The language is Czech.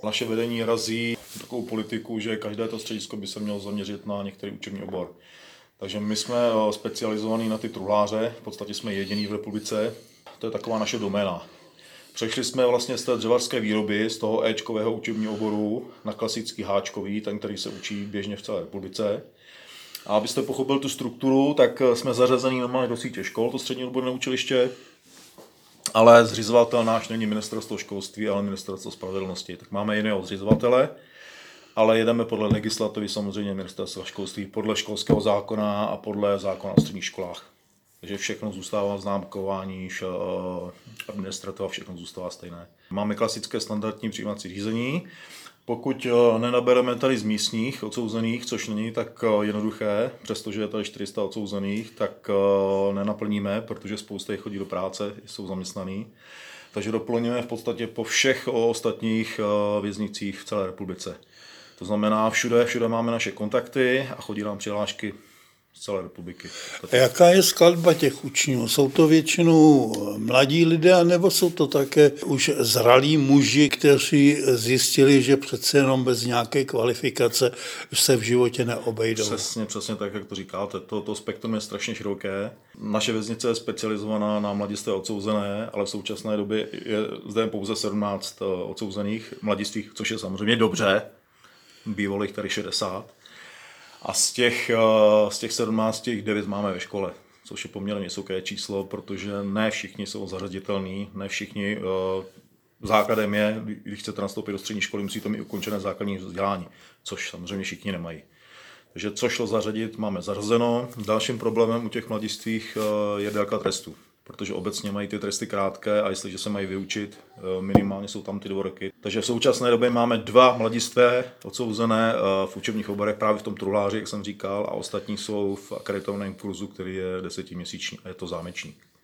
Naše vedení razí takovou politiku, že každé to středisko by se mělo zaměřit na některý učební obor. Takže my jsme specializovaní na ty truhláře, v podstatě jsme jediní v republice, to je taková naše doména. Přešli jsme vlastně z té dřevařské výroby, z toho Ečkového učebního oboru na klasický háčkový, ten, který se učí běžně v celé republice. A abyste pochopil tu strukturu, tak jsme zařazení normálně do sítě škol, to střední odborné učiliště, ale zřizovatel náš není ministerstvo školství, ale ministerstvo spravedlnosti. Tak máme jiného zřizovatele, ale jedeme podle legislativy samozřejmě ministerstva školství, podle školského zákona a podle zákona o středních školách. Takže všechno zůstává známkování, administrativa, všechno zůstává stejné. Máme klasické standardní přijímací řízení. Pokud nenabereme tady z místních odsouzených, což není tak jednoduché, přestože je tady 400 odsouzených, tak nenaplníme, protože spousta jich chodí do práce, jsou zaměstnaní. Takže doplňujeme v podstatě po všech ostatních věznicích v celé republice. To znamená, všude máme naše kontakty a chodí nám přihlášky z celé republiky. A jaká je skladba těch učňů? Jsou to většinou mladí lidé, nebo jsou to také už zralí muži, kteří zjistili, že přece jenom bez nějaké kvalifikace se v životě neobejdou? Přesně tak, jak to říkáte. To spektrum je strašně široké. Naše věznice je specializovaná na mladistvé odsouzené, ale v současné době je zde pouze 17 odsouzených mladistvých, což je samozřejmě dobře. Bývalo jich tady 60. A z těch 17 9 máme ve škole, což je poměrně vysoké číslo, protože ne všichni jsou zařaditelní, ne všichni. Základem je, když chcete nastoupit do střední školy, musíte mít ukončené základní vzdělání, což samozřejmě všichni nemají. Takže co šlo zařadit, máme zařazeno. Dalším problémem u těch mladistvých je délka trestu, protože obecně mají ty tresty krátké a jestliže se mají vyučit, minimálně jsou tam ty 2 roky. Takže v současné době máme 2 mladistvé odsouzené v učebních oborech právě v tom truhláři, jak jsem říkal, a ostatní jsou v akreditovaném kurzu, který je 10měsíční a je to zámečník.